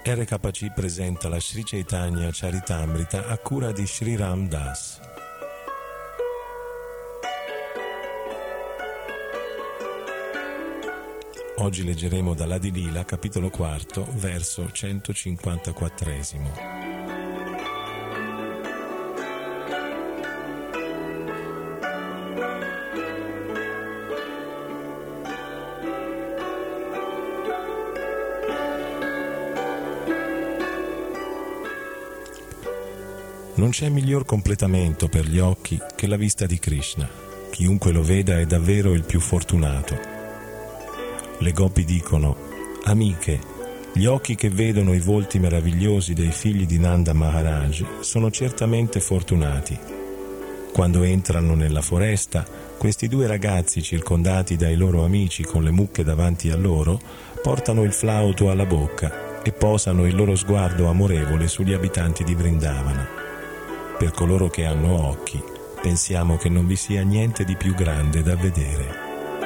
RKC presenta la Sri Chaitanya Charitamrita a cura di Sri Ram Das. Oggi leggeremo dall'Adi Lila, capitolo 4, verso 154. Non c'è miglior completamento per gli occhi che la vista di Krishna. Chiunque lo veda è davvero il più fortunato. Le gopi dicono: amiche, gli occhi che vedono i volti meravigliosi dei figli di Nanda Maharaj sono certamente fortunati. Quando entrano nella foresta, questi due ragazzi, circondati dai loro amici con le mucche davanti a loro, portano il flauto alla bocca e posano il loro sguardo amorevole sugli abitanti di Vrindavana. Per coloro che hanno occhi, pensiamo che non vi sia niente di più grande da vedere.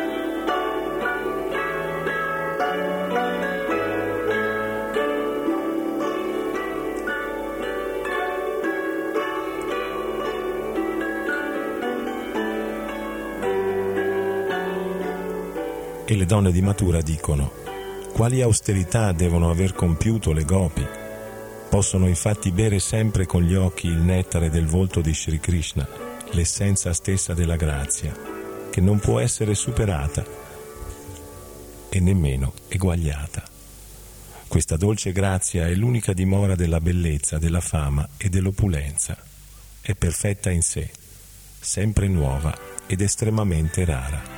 E le donne di Mathura dicono: quali austerità devono aver compiuto le gopi? Possono infatti bere sempre con gli occhi il nettare del volto di Sri Krishna, l'essenza stessa della grazia, che non può essere superata e nemmeno eguagliata. Questa dolce grazia è l'unica dimora della bellezza, della fama e dell'opulenza. È perfetta in sé, sempre nuova ed estremamente rara.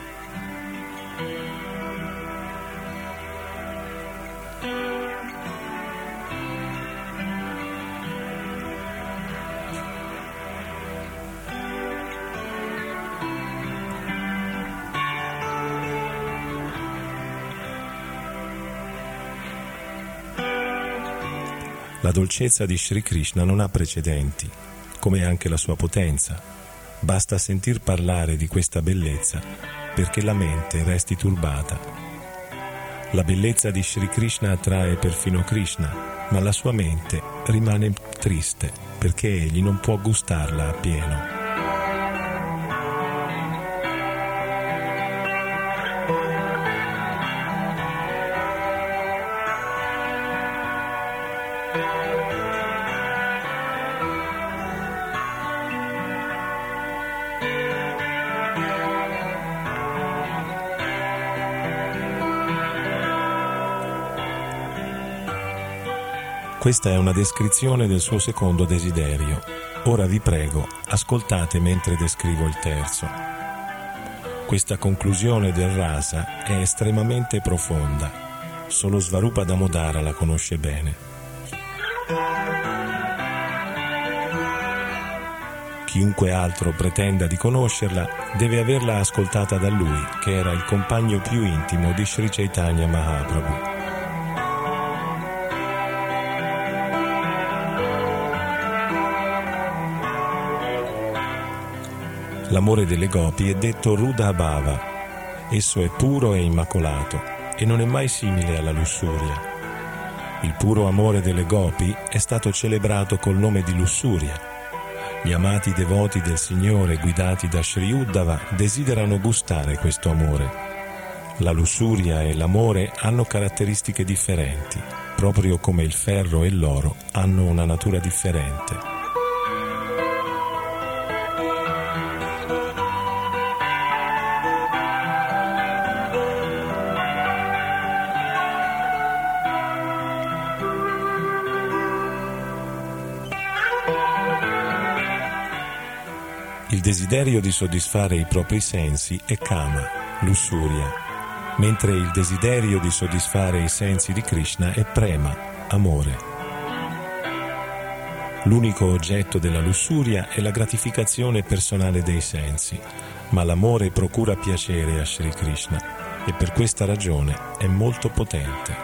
La dolcezza di Sri Krishna non ha precedenti, come anche la sua potenza. Basta sentir parlare di questa bellezza perché la mente resti turbata. La bellezza di Sri Krishna attrae perfino Krishna, ma la sua mente rimane triste perché egli non può gustarla appieno. Questa è una descrizione del suo secondo desiderio. Ora vi prego, ascoltate mentre descrivo il terzo. Questa conclusione del rasa è estremamente profonda. Solo Svarupa Damodara la conosce bene. Chiunque altro pretenda di conoscerla deve averla ascoltata da lui, che era il compagno più intimo di Sri Chaitanya Mahaprabhu. L'amore delle gopi è detto Rudha Bhava. Esso è puro e immacolato e non è mai simile alla lussuria. Il puro amore delle gopi è stato celebrato col nome di lussuria. Gli amati devoti del Signore, guidati da Sri Uddhava, desiderano gustare questo amore. La lussuria e l'amore hanno caratteristiche differenti, proprio come il ferro e l'oro hanno una natura differente. Il desiderio di soddisfare i propri sensi è kama, lussuria, mentre il desiderio di soddisfare i sensi di Krishna è prema, amore. L'unico oggetto della lussuria è la gratificazione personale dei sensi, ma l'amore procura piacere a Sri Krishna e per questa ragione è molto potente.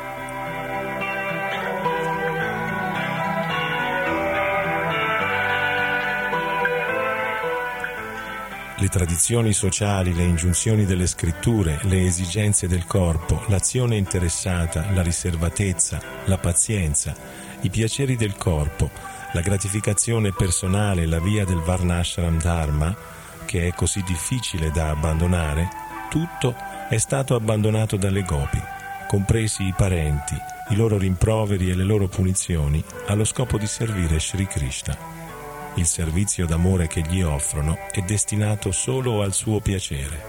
Le tradizioni sociali, le ingiunzioni delle scritture, le esigenze del corpo, l'azione interessata, la riservatezza, la pazienza, i piaceri del corpo, la gratificazione personale, la via del Varnashram Dharma, che è così difficile da abbandonare, tutto è stato abbandonato dalle gopi, compresi i parenti, i loro rimproveri e le loro punizioni, allo scopo di servire Sri Krishna. Il servizio d'amore che gli offrono è destinato solo al suo piacere.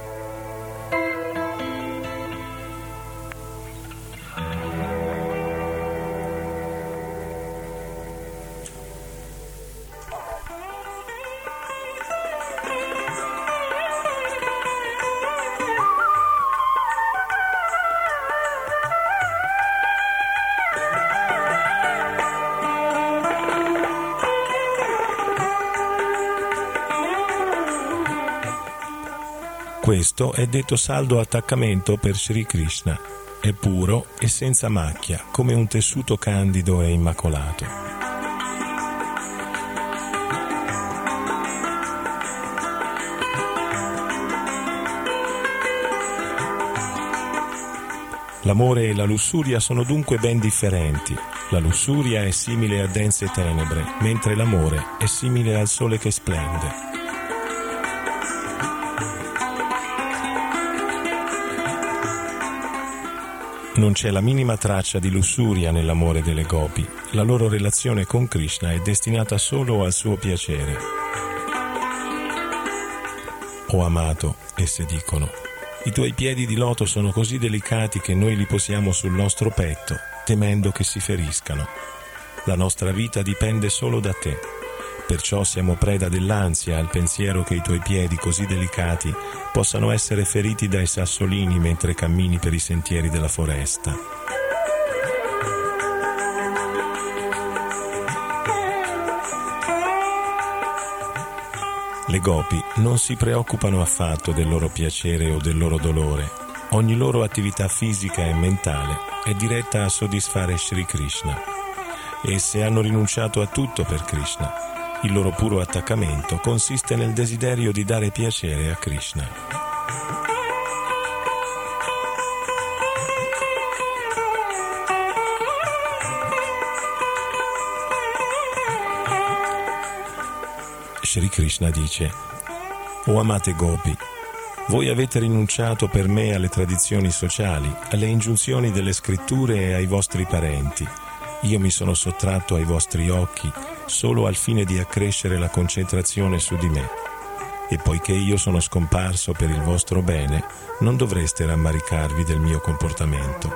Questo è detto saldo attaccamento per Sri Krishna. È puro e senza macchia, come un tessuto candido e immacolato. L'amore e la lussuria sono dunque ben differenti. La lussuria è simile a dense tenebre, mentre l'amore è simile al sole che splende. Non c'è la minima traccia di lussuria nell'amore delle gopi. La loro relazione con Krishna è destinata solo al suo piacere. O amato, esse dicono, i tuoi piedi di loto sono così delicati che noi li posiamo sul nostro petto, temendo che si feriscano. La nostra vita dipende solo da te. Perciò siamo preda dell'ansia al pensiero che i tuoi piedi così delicati possano essere feriti dai sassolini mentre cammini per i sentieri della foresta. Le gopi non si preoccupano affatto del loro piacere o del loro dolore. Ogni loro attività fisica e mentale è diretta a soddisfare Sri Krishna. Esse hanno rinunciato a tutto per Krishna. Il loro puro attaccamento consiste nel desiderio di dare piacere a Krishna. Sri Krishna dice: O amate gopi, voi avete rinunciato per me alle tradizioni sociali, alle ingiunzioni delle scritture e ai vostri parenti. Io mi sono sottratto ai vostri occhi solo al fine di accrescere la concentrazione su di me. E poiché io sono scomparso per il vostro bene, non dovreste rammaricarvi del mio comportamento.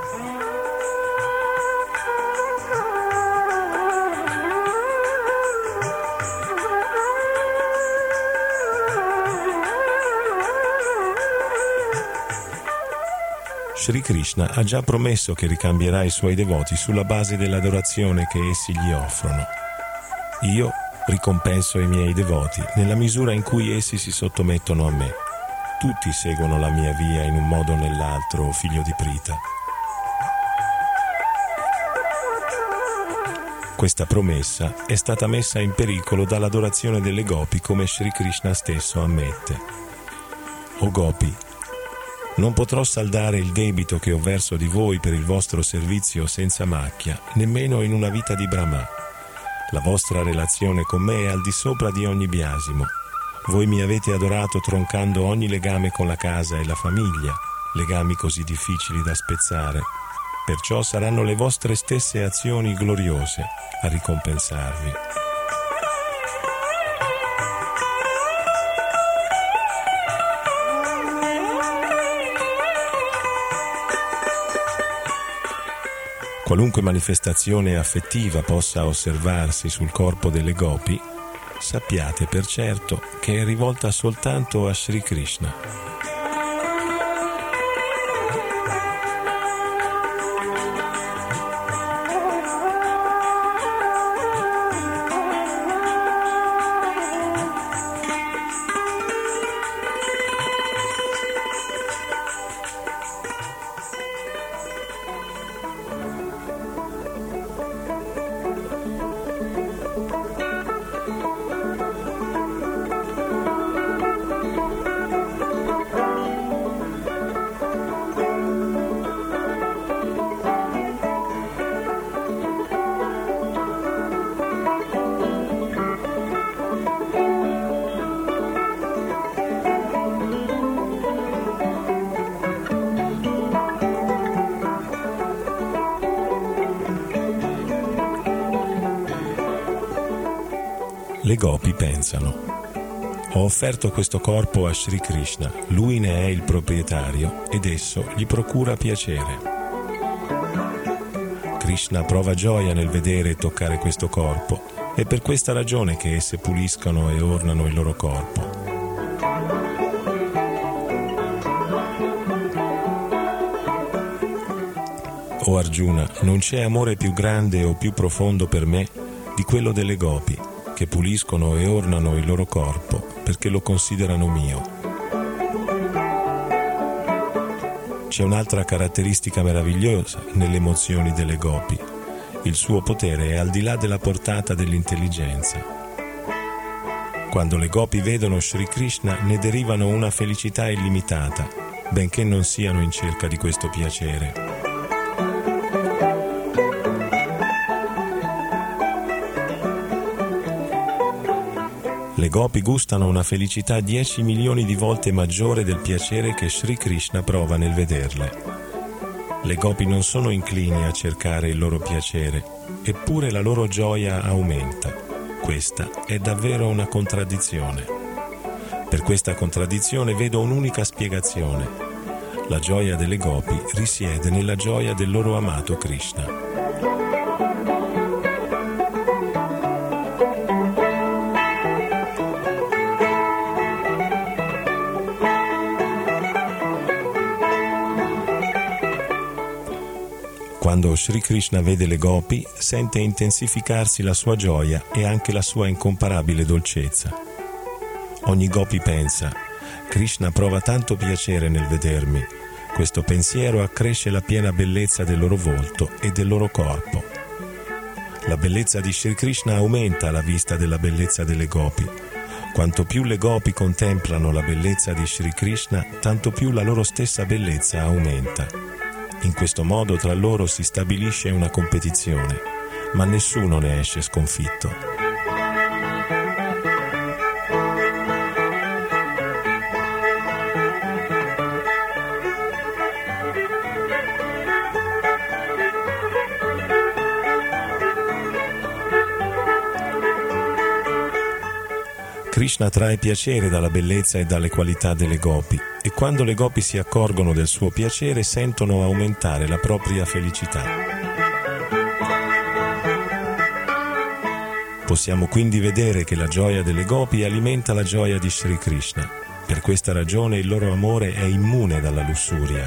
Sri Krishna ha già promesso che ricambierà i suoi devoti sulla base dell'adorazione che essi gli offrono. Io ricompenso i miei devoti nella misura in cui essi si sottomettono a me. Tutti seguono la mia via in un modo o nell'altro, o figlio di Prita. Questa promessa è stata messa in pericolo dall'adorazione delle gopi, come Sri Krishna stesso ammette. O gopi, non potrò saldare il debito che ho verso di voi per il vostro servizio senza macchia, nemmeno in una vita di Brahma. La vostra relazione con me è al di sopra di ogni biasimo. Voi mi avete adorato troncando ogni legame con la casa e la famiglia, legami così difficili da spezzare. Perciò saranno le vostre stesse azioni gloriose a ricompensarvi. Qualunque manifestazione affettiva possa osservarsi sul corpo delle gopi, sappiate per certo che è rivolta soltanto a Sri Krishna. gopi pensano: ho offerto questo corpo a Sri Krishna, lui ne è il proprietario ed esso gli procura piacere. Krishna prova gioia nel vedere e toccare questo corpo, è per questa ragione che esse puliscono e ornano il loro corpo. O Arjuna, non c'è amore più grande o più profondo per me di quello delle gopi, che puliscono e ornano il loro corpo perché lo considerano mio. C'è un'altra caratteristica meravigliosa nelle emozioni delle gopi. Il suo potere è al di là della portata dell'intelligenza. Quando le gopi vedono Sri Krishna ne derivano una felicità illimitata, benché non siano in cerca di questo piacere. Le gopi gustano una felicità 10 milioni di volte maggiore del piacere che Sri Krishna prova nel vederle. Le gopi non sono inclini a cercare il loro piacere, eppure la loro gioia aumenta. Questa è davvero una contraddizione. Per questa contraddizione vedo un'unica spiegazione. La gioia delle gopi risiede nella gioia del loro amato Krishna. Quando Sri Krishna vede le gopi, sente intensificarsi la sua gioia e anche la sua incomparabile dolcezza. Ogni gopi pensa: Krishna prova tanto piacere nel vedermi. Questo pensiero accresce la piena bellezza del loro volto e del loro corpo. La bellezza di Sri Krishna aumenta alla vista della bellezza delle gopi. Quanto più le gopi contemplano la bellezza di Sri Krishna, tanto più la loro stessa bellezza aumenta. In questo modo tra loro si stabilisce una competizione, ma nessuno ne esce sconfitto. Krishna trae piacere dalla bellezza e dalle qualità delle gopi, e quando le gopi si accorgono del suo piacere sentono aumentare la propria felicità. Possiamo quindi vedere che la gioia delle gopi alimenta la gioia di Sri Krishna. Per questa ragione il loro amore è immune dalla lussuria.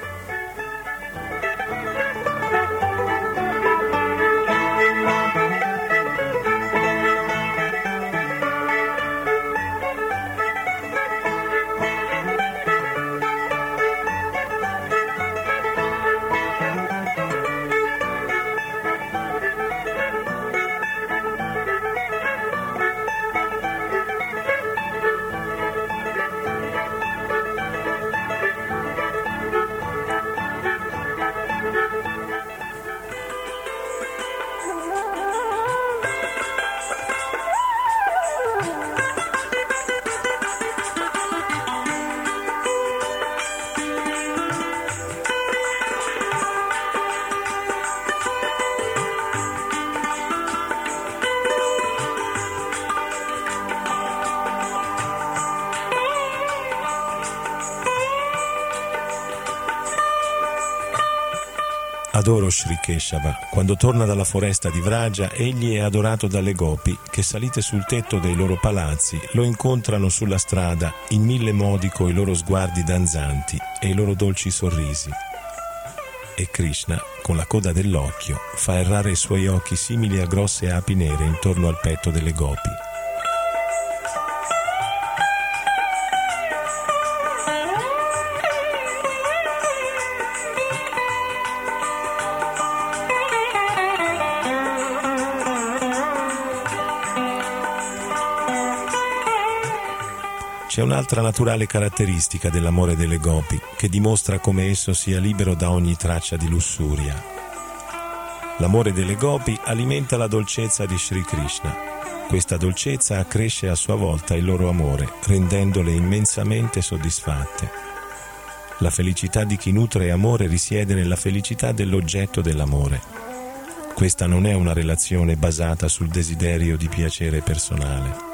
Adoro Sri Keshava. Quando torna dalla foresta di Vraja, egli è adorato dalle gopi che, salite sul tetto dei loro palazzi, lo incontrano sulla strada in mille modi coi loro sguardi danzanti e i loro dolci sorrisi. E Krishna, con la coda dell'occhio, fa errare i suoi occhi simili a grosse api nere intorno al petto delle gopi. C'è un'altra naturale caratteristica dell'amore delle gopi che dimostra come esso sia libero da ogni traccia di lussuria. L'amore delle gopi alimenta la dolcezza di Sri Krishna. Questa dolcezza accresce a sua volta il loro amore, rendendole immensamente soddisfatte. La felicità di chi nutre amore risiede nella felicità dell'oggetto dell'amore. Questa non è una relazione basata sul desiderio di piacere personale.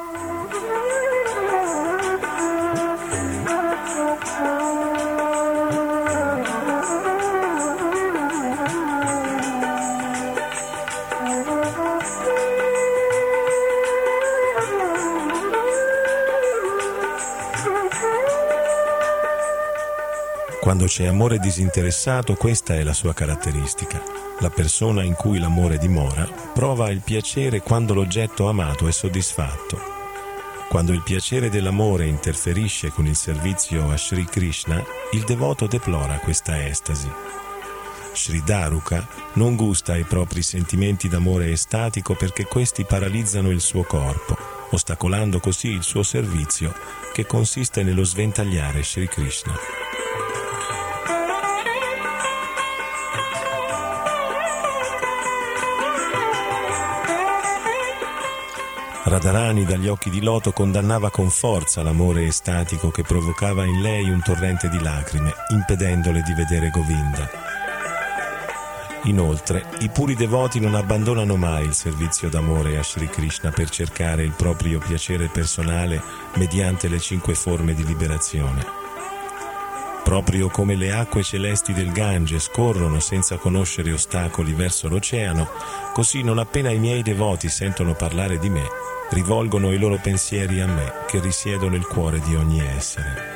Quando c'è amore disinteressato, questa è la sua caratteristica. La persona in cui l'amore dimora prova il piacere quando l'oggetto amato è soddisfatto. Quando il piacere dell'amore interferisce con il servizio a Sri Krishna, il devoto deplora questa estasi. Sri Dharuka non gusta ai propri sentimenti d'amore estatico perché questi paralizzano il suo corpo, ostacolando così il suo servizio, che consiste nello sventagliare Sri Krishna. Radharani dagli occhi di loto condannava con forza l'amore estatico che provocava in lei un torrente di lacrime, impedendole di vedere Govinda. Inoltre, i puri devoti non abbandonano mai il servizio d'amore a Sri Krishna per cercare il proprio piacere personale mediante le 5 forme di liberazione. Proprio come le acque celesti del Gange scorrono senza conoscere ostacoli verso l'oceano, così non appena i miei devoti sentono parlare di me, rivolgono i loro pensieri a me, che risiedo nel cuore di ogni essere.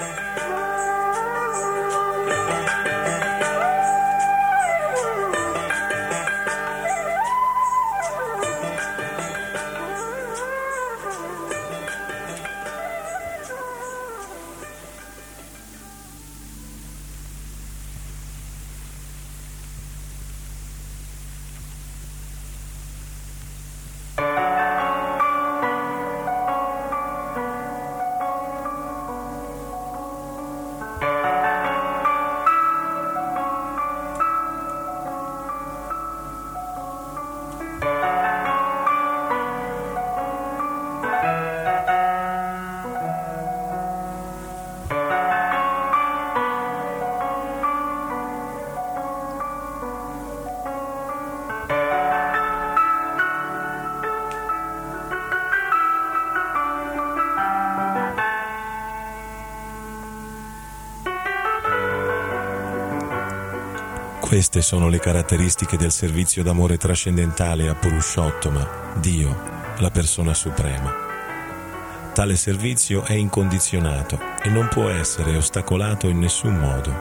Queste sono le caratteristiche del servizio d'amore trascendentale a Purushottama, Dio, la persona suprema. Tale servizio è incondizionato e non può essere ostacolato in nessun modo.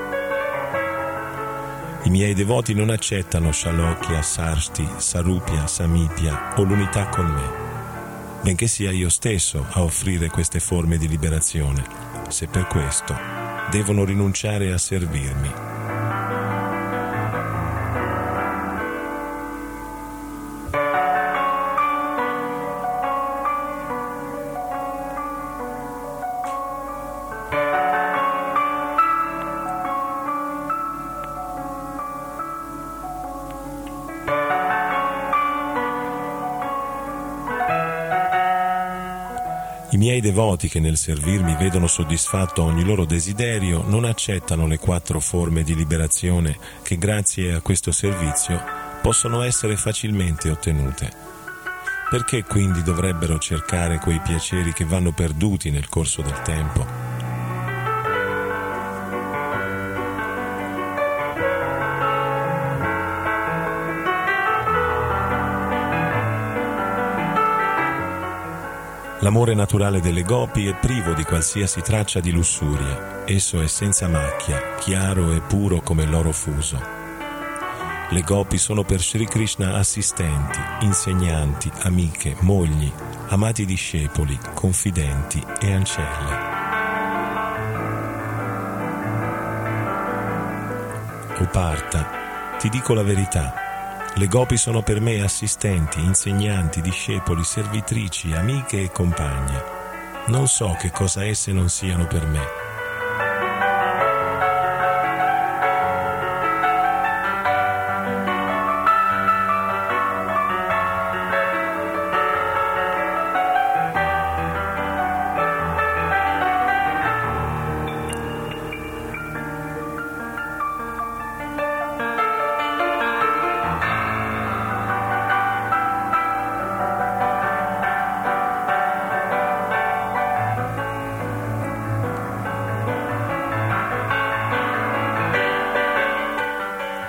I miei devoti non accettano Shalokya, Sarshti, Sarupya, Samipya o l'unità con me, benché sia io stesso a offrire queste forme di liberazione, se per questo devono rinunciare a servirmi. I miei devoti che nel servirmi vedono soddisfatto ogni loro desiderio non accettano le 4 forme di liberazione che grazie a questo servizio possono essere facilmente ottenute. Perché quindi dovrebbero cercare quei piaceri che vanno perduti nel corso del tempo? L'amore naturale delle gopi è privo di qualsiasi traccia di lussuria. Esso è senza macchia, chiaro e puro come l'oro fuso. Le gopi sono per Sri Krishna assistenti, insegnanti, amiche, mogli, amati discepoli, confidenti e ancelle. O Partha, ti dico la verità. Le gopi sono per me assistenti, insegnanti, discepoli, servitrici, amiche e compagne. Non so che cosa esse non siano per me.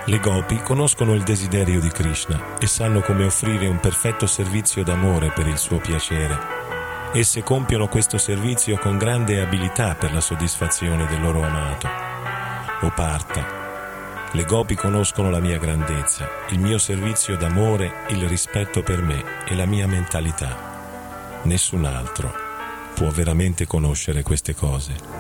Le gopi conoscono il desiderio di Krishna e sanno come offrire un perfetto servizio d'amore per il suo piacere. Esse compiono questo servizio con grande abilità per la soddisfazione del loro amato. O Partha, le gopi conoscono la mia grandezza, il mio servizio d'amore, il rispetto per me e la mia mentalità. Nessun altro può veramente conoscere queste cose.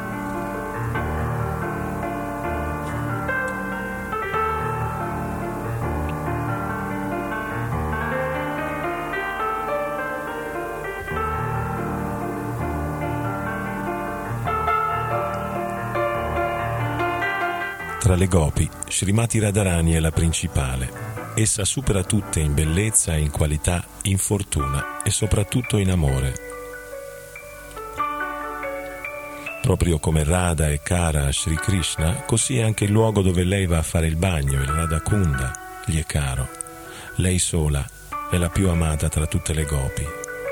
Tra le gopi, Srimati Radharani è la principale. Essa supera tutte in bellezza, in qualità, in fortuna e soprattutto in amore. Proprio come Radha è cara a Sri Krishna, così è anche il luogo dove lei va a fare il bagno, il Radha Kunda, gli è caro. Lei sola è la più amata tra tutte le gopi.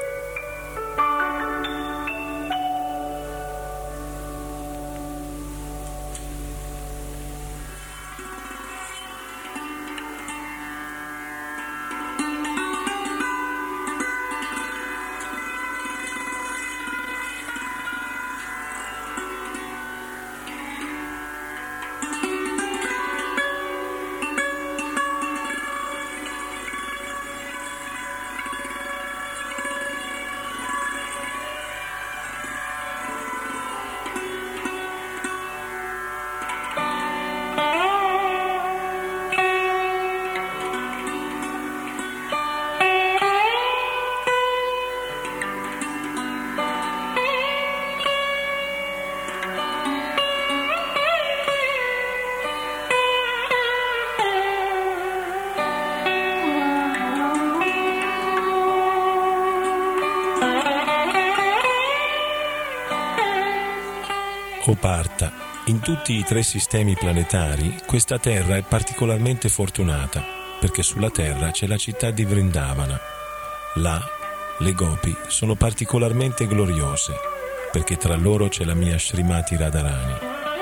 O Partha, in tutti i 3 sistemi planetari, questa terra è particolarmente fortunata, perché sulla terra c'è la città di Vrindavana. Là, le gopi sono particolarmente gloriose, perché tra loro c'è la mia Srimati Radharani.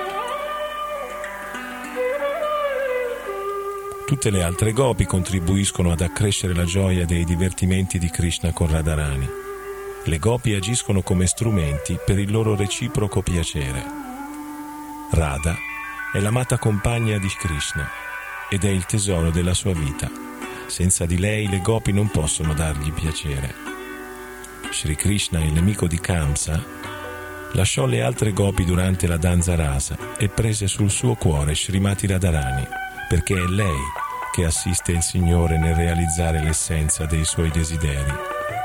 Tutte le altre gopi contribuiscono ad accrescere la gioia dei divertimenti di Krishna con Radharani. Le gopi agiscono come strumenti per il loro reciproco piacere. Radha è l'amata compagna di Krishna ed è il tesoro della sua vita. Senza di lei le gopi non possono dargli piacere. Sri Krishna, il nemico di Kamsa, lasciò le altre gopi durante la danza rasa e prese sul suo cuore Srimati Radharani, perché è lei che assiste il Signore nel realizzare l'essenza dei suoi desideri.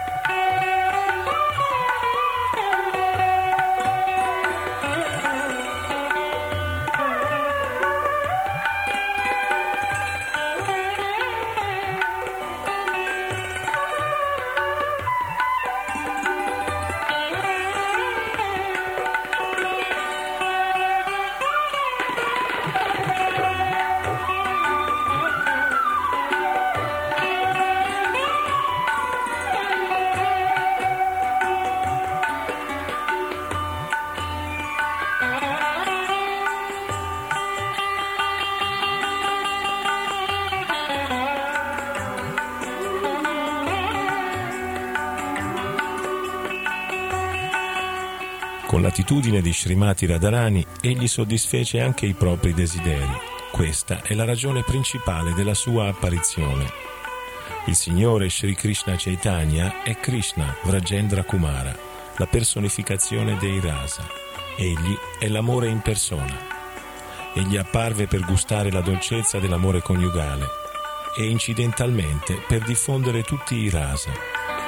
Con l'attitudine di Srimati Radharani, egli soddisfece anche i propri desideri. Questa è la ragione principale della sua apparizione. Il Signore Sri Krishna Chaitanya è Krishna Vrajendra Kumara, la personificazione dei rasa. Egli è l'amore in persona. Egli apparve per gustare la dolcezza dell'amore coniugale e incidentalmente per diffondere tutti i rasa.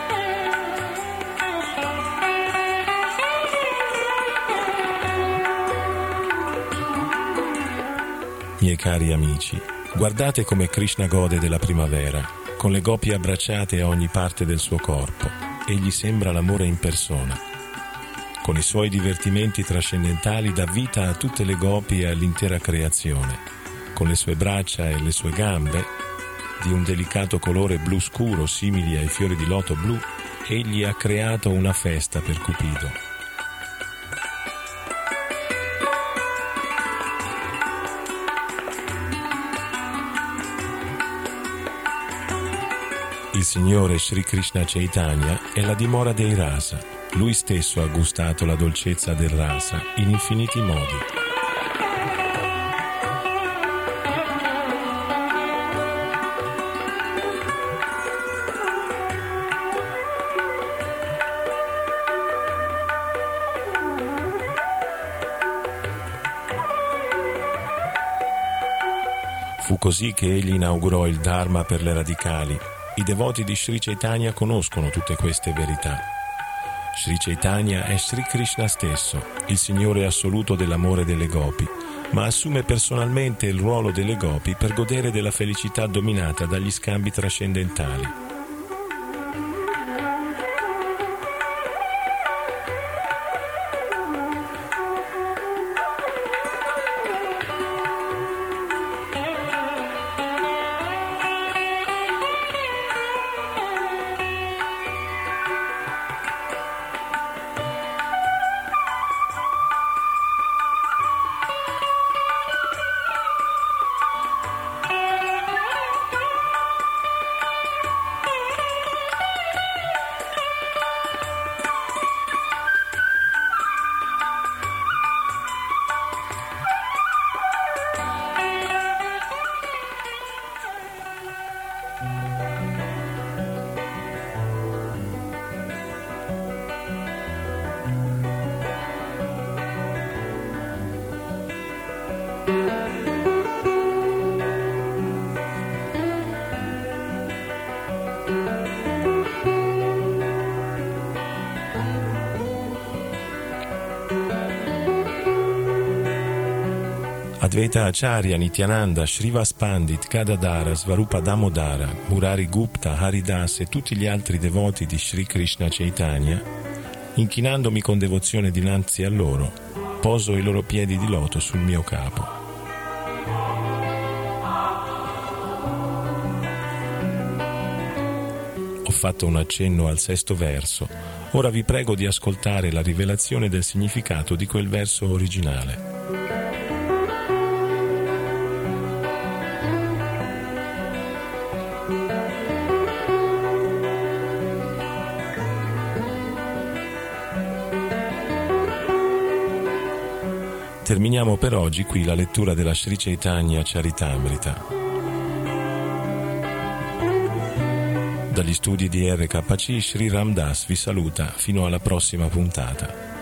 Miei cari amici, guardate come Krishna gode della primavera, con le gopi abbracciate a ogni parte del suo corpo. Egli sembra l'amore in persona. Con i suoi divertimenti trascendentali dà vita a tutte le gopi e all'intera creazione. Con le sue braccia e le sue gambe, di un delicato colore blu scuro simili ai fiori di loto blu, egli ha creato una festa per Cupido. Il Signore Sri Krishna Chaitanya è la dimora dei rasa. Lui stesso ha gustato la dolcezza del rasa in infiniti modi. Fu così che egli inaugurò il Dharma per le radicali. I devoti di Sri Chaitanya conoscono tutte queste verità. Sri Chaitanya è Sri Krishna stesso, il Signore assoluto dell'amore delle gopi, ma assume personalmente il ruolo delle gopi per godere della felicità dominata dagli scambi trascendentali. Advaita Acharya, Nityananda, Shrivas Pandit, Gadadhara, Svarupa Damodara, Murari Gupta, Haridas e tutti gli altri devoti di Sri Krishna Chaitanya, inchinandomi con devozione dinanzi a loro, poso i loro piedi di loto sul mio capo. Ho fatto un accenno al sesto verso, ora vi prego di ascoltare la rivelazione del significato di quel verso originale. Terminiamo per oggi qui la lettura della Sri Chaitanya Charitamrita. Dagli studi di RKC, Sri Ram Das vi saluta fino alla prossima puntata.